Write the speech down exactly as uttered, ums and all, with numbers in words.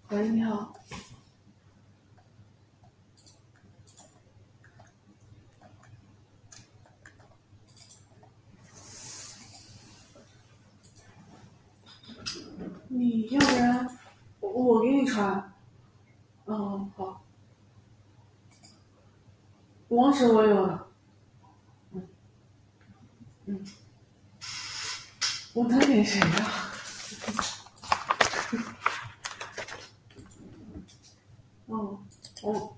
喂，你好。你要不然我我给你传。嗯，好。网址我有了。嗯嗯，我能给谁呀？哦，我